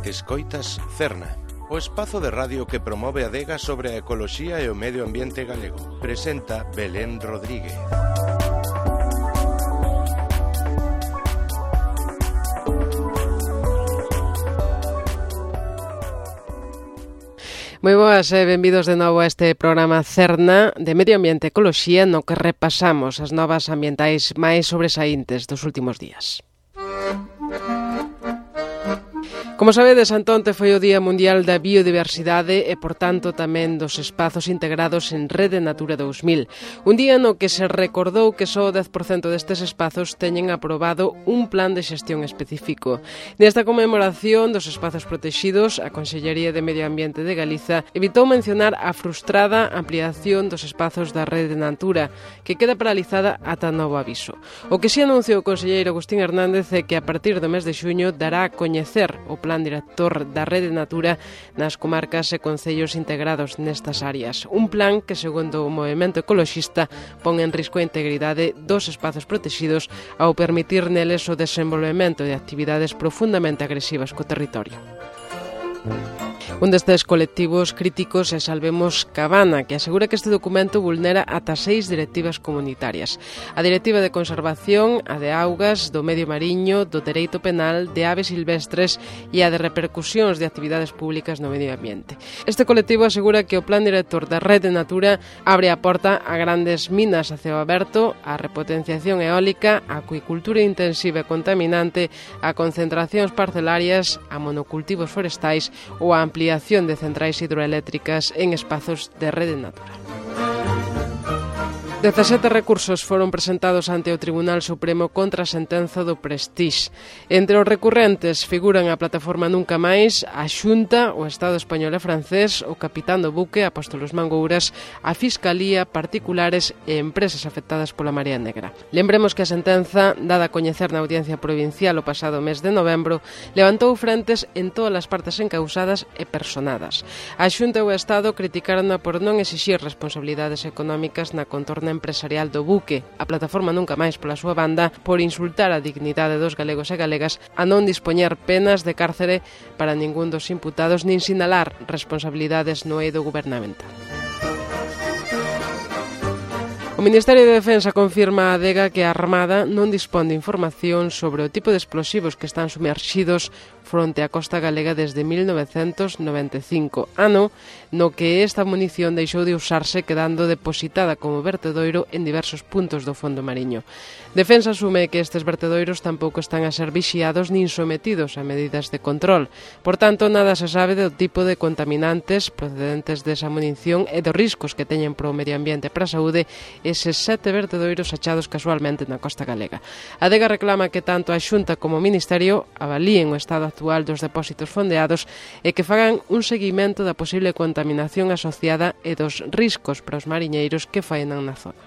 Escoitas Cerna, o espazo de radio que promove a adega sobre a ecoloxía e o medio ambiente galego. Presenta Belén Rodríguez. Moi boas e benvidos de novo a este programa Cerna de Medio Ambiente e Ecoloxía, no que repasamos as novas ambientais máis sobresaíntes dos últimos días. Como sabedes, antonte foi o Día Mundial da Biodiversidade e, por tanto, tamén dos espazos integrados en Rede Natura 2000. Un día no que se recordou que só o 10% destes espazos teñen aprobado un plan de xestión específico. Nesta conmemoración dos espazos protexidos, a Consellería de Medio Ambiente de Galiza evitou mencionar a frustrada ampliación dos espazos da Rede Natura, que queda paralizada ata novo aviso. O que si anunciou o conselleiro Agustín Hernández é que a partir do mes de xuño dará a coñecer o plan director da Rede Natura nas comarcas e concellos integrados nestas áreas. Un plan que, segundo o movemento ecoloxista, pon en risco a integridade dos espazos protexidos ao permitir neles o desenvolvemento de actividades profundamente agresivas co territorio. Un destes colectivos críticos é Salvemos Cabana, que asegura que este documento vulnera ata 6 directivas comunitarias. A Directiva de Conservación, a de Augas, do Medio Mariño, do Dereito Penal, de Aves Silvestres e a de Repercusións de Actividades Públicas no Medio Ambiente. Este colectivo asegura que o Plan Director da Rede Natura abre a porta a grandes minas a ceo aberto, a repotenciación eólica, a acuicultura intensiva e contaminante, a concentracións parcelarias, a monocultivos forestais ou a ampliación de centrais hidroeléctricas en espazos de Rede Natura. 17 recursos foron presentados ante o Tribunal Supremo contra a sentenza do Prestige. Entre os recurrentes figuran a plataforma Nunca Máis, a Xunta, o Estado español e francés, o capitán do buque, Apóstolos Mangouras, a Fiscalía, particulares e empresas afectadas pola Marea Negra. Lembremos que a sentenza, dada a coñecer na Audiencia Provincial o pasado mes de novembro, levantou frentes en todas as partes encausadas e personadas. A Xunta e o Estado criticaron por non exixir responsabilidades económicas na contorna empresarial do buque. A plataforma Nunca Máis, pola súa banda, por insultar a dignidade dos galegos e galegas a non dispoñer penas de cárcere para ningún dos imputados nin sinalar responsabilidades no eido gubernamental. O Ministerio de Defensa confirma a adega que a Armada non dispón de información sobre o tipo de explosivos que están sumerxidos fronte á costa galega desde 1995, ano no que esta munición deixou de usarse, quedando depositada como vertedoiro en diversos puntos do fondo mariño. Defensa asume que estes vertedoiros tampouco están a ser vixiados nin sometidos a medidas de control. Por tanto, nada se sabe do tipo de contaminantes procedentes desa munición e dos riscos que teñen para o medio ambiente e para a saúde eses 7 vertedoiros achados casualmente na costa galega. A adega reclama que tanto a Xunta como o Ministerio avalíen o estado actual dos depósitos fondeados e que fagan un seguimento da posible contaminación asociada e dos riscos para os mariñeiros que faenan na zona.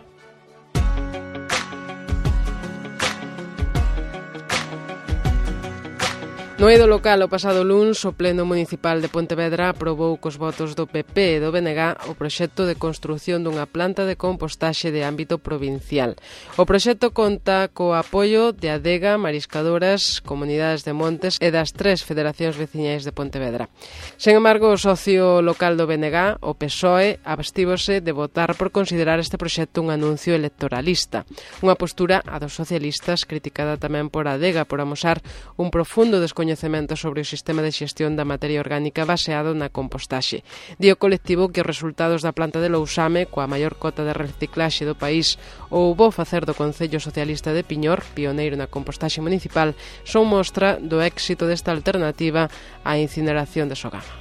No eido local, o pasado luns, o Pleno Municipal de Pontevedra aprobou cos votos do PP e do BNG o proxecto de construción dunha planta de compostaxe de ámbito provincial. O proxecto conta co apoio de Adega, Mariscadoras, Comunidades de Montes e das 3 federacións veciñais de Pontevedra. Sen embargo, o socio local do BNG, o PSOE, abstívose de votar por considerar este proxecto un anuncio electoralista. Unha postura a dos socialistas criticada tamén por Adega por amosar un profundo descoñecemento sobre o sistema de xestión da materia orgánica baseado na compostaxe. Di o colectivo que os resultados da planta de Lousame, coa maior cota de reciclaxe do país, ou o bo facer do Concello Socialista de Piñor, pioneiro na compostaxe municipal, son mostra do éxito desta alternativa á incineración de Sogama.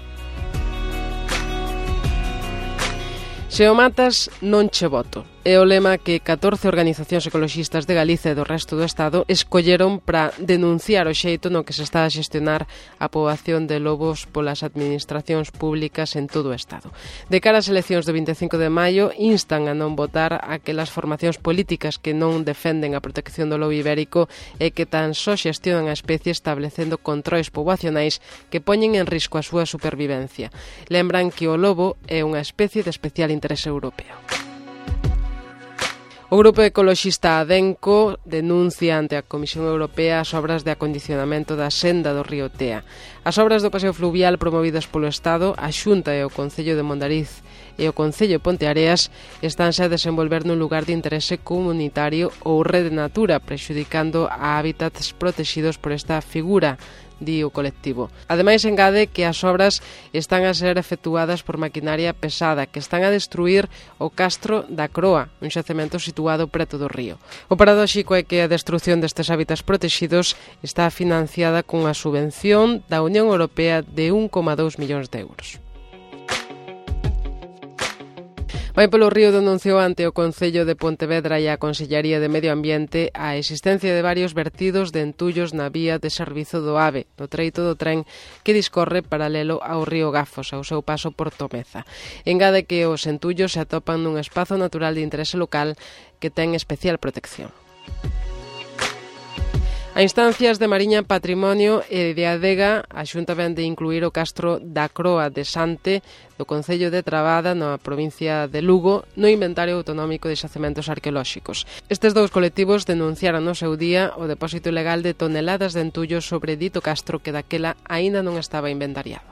Se o matas, non che voto. É o lema que 14 organizacións ecoloxistas de Galiza e do resto do Estado escolleron para denunciar o xeito no que se está a xestionar a poboación de lobos polas administracións públicas en todo o Estado. De cara ás eleccións do 25 de maio, instan a non votar aquelas formacións políticas que non defenden a protección do lobo ibérico e que tan só xestionan a especie establecendo controis poboacionais que poñen en risco a súa supervivencia. Lembran que o lobo é unha especie de especial interese europeo. O grupo ecoloxista Adenco denuncia ante a Comisión Europea as obras de acondicionamento da senda do río Tea. As obras do paseo fluvial promovidas polo Estado, a Xunta e o Concello de Mondariz e o Concello de Ponteareas estánse a desenvolver nun lugar de interese comunitario ou rede natura, prexudicando a hábitats protegidos por esta figura, di o colectivo. Ademais, engade que as obras están a ser efectuadas por maquinaria pesada que están a destruir o castro da Croa, un xacemento situado preto do río. O paradóxico é que a destrucción destes hábitats protegidos está financiada cunha subvención da Unión Europea de 1,2 millóns de euros. Vai polo Río denunciou ante o Concello de Pontevedra e a Consellería de Medio Ambiente a existencia de varios vertidos de entullos na vía de servizo do AVE, no treito do tren que discorre paralelo ao río Gafos, ao seu paso por Tomeza. Engade que os entullos se atopan nun espazo natural de interese local que ten especial protección. A instancias de Mariña Patrimonio e de Adega, a Xunta vén de incluir o castro da Croa de Sante do Concello de Trabada na provincia de Lugo no inventario autonómico de xacementos arqueolóxicos. Estes dous colectivos denunciaron no seu día o depósito ilegal de toneladas de entullos sobre dito castro que daquela aínda non estaba inventariado.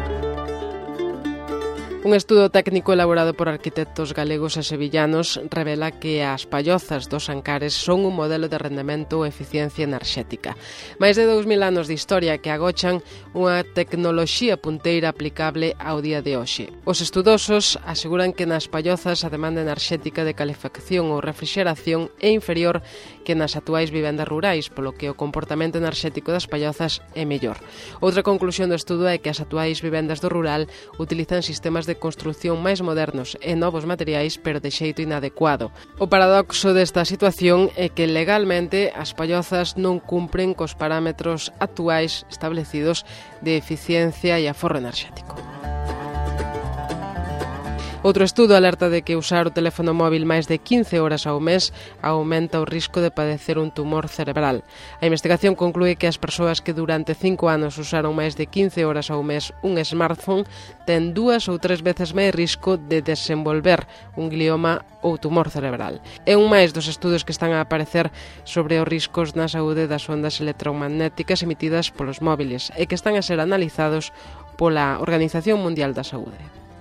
Un estudo técnico elaborado por arquitectos galegos e sevillanos revela que as pallozas dos Ancares son un modelo de rendemento e eficiencia enerxética. Mais de 2000 anos de historia que agochan unha tecnoloxía punteira aplicable ao día de hoxe. Os estudosos aseguran que nas pallozas a demanda enerxética de calefacción ou refrixeración é inferior que nas actuais vivendas rurais, polo que o comportamento enerxético das pallozas é mellor. Outra conclusión do estudo é que as actuais vivendas do rural utilizan sistemas de construción máis modernos e novos materiais, pero de xeito inadecuado. O paradoxo desta situación é que legalmente as pallozas non cumpren cos parámetros actuais establecidos de eficiencia e aforro enerxético. Outro estudo alerta de que usar o teléfono móvil máis de 15 horas ao mes aumenta o risco de padecer un tumor cerebral. A investigación conclúe que as persoas que durante 5 anos usaron máis de 15 horas ao mes un smartphone ten 2 ou 3 veces máis risco de desenvolver un glioma ou tumor cerebral. É un máis dos estudos que están a aparecer sobre os riscos na saúde das ondas electromagnéticas emitidas polos móviles e que están a ser analizados pola Organización Mundial da Saúde.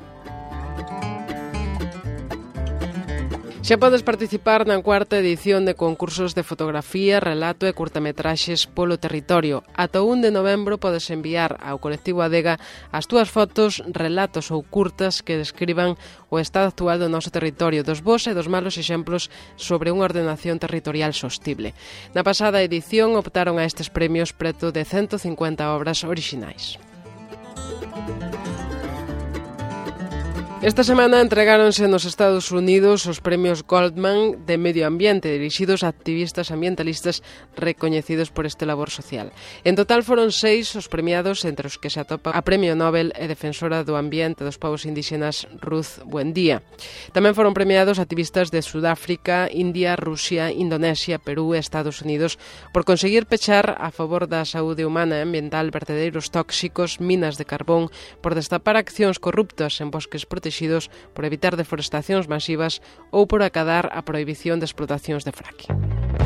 Xa podes participar na cuarta edición de concursos de fotografía, relato e curtametraxes polo territorio. Ata o 1 de novembro podes enviar ao colectivo Adega as túas fotos, relatos ou curtas que describan o estado actual do noso territorio, dos bons e dos malos exemplos sobre unha ordenación territorial sostible. Na pasada edición optaron a estes premios preto de 150 obras orixinais. Esta semana entregáronse nos Estados Unidos os premios Goldman de Medio Ambiente, dirixidos a activistas ambientalistas recoñecidos por este labor social. En total foron 6 os premiados, entre os que se atopa a Premio Nobel e defensora do ambiente dos povos indígenas Ruth Buendía. Tamén foron premiados activistas de Sudáfrica, India, Rusia, Indonesia, Perú e Estados Unidos por conseguir pechar a favor da saúde humana e ambiental vertedeiros tóxicos, minas de carbón, por destapar accións corruptas en bosques protegidos, por evitar deforestacións masivas ou por acadar a prohibición de explotacións de fracking.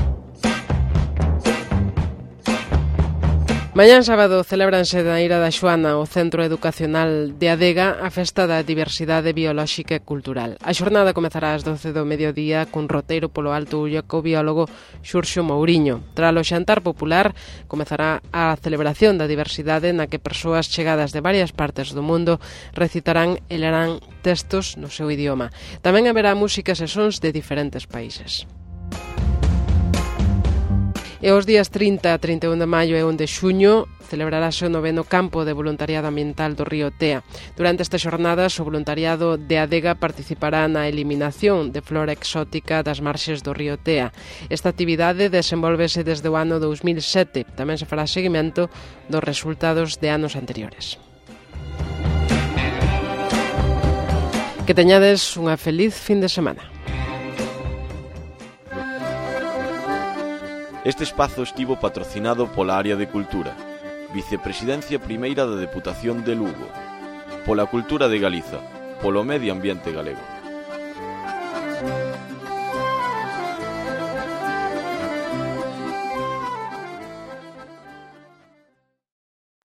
Mañán sábado celébranse na Ira da Xoana, o Centro Educacional de Adega, a Festa da Diversidade Biolóxica e Cultural. A xornada comezará ás 12 do mediodía cun roteiro polo Alto Ulla co biólogo Xurxo Mouriño. Tralo xantar popular comezará a celebración da diversidade na que persoas chegadas de varias partes do mundo recitarán e lerán textos no seu idioma. Tamén haberá músicas e sons de diferentes países. E os días 30, 31 de maio e 1 de xuño celebrarase o 9º campo de voluntariado ambiental do río Tea. Durante estas xornadas, o voluntariado de Adega participará na eliminación de flora exótica das marxes do río Tea. Esta actividade desenvolvese desde o ano 2007. Tamén se fará seguimento dos resultados de anos anteriores. Que teñades unha feliz fin de semana. Este espazo estivo patrocinado pola Área de Cultura, Vicepresidencia Primeira da Deputación de Lugo, pola Cultura de Galiza, polo Medio Ambiente Galego.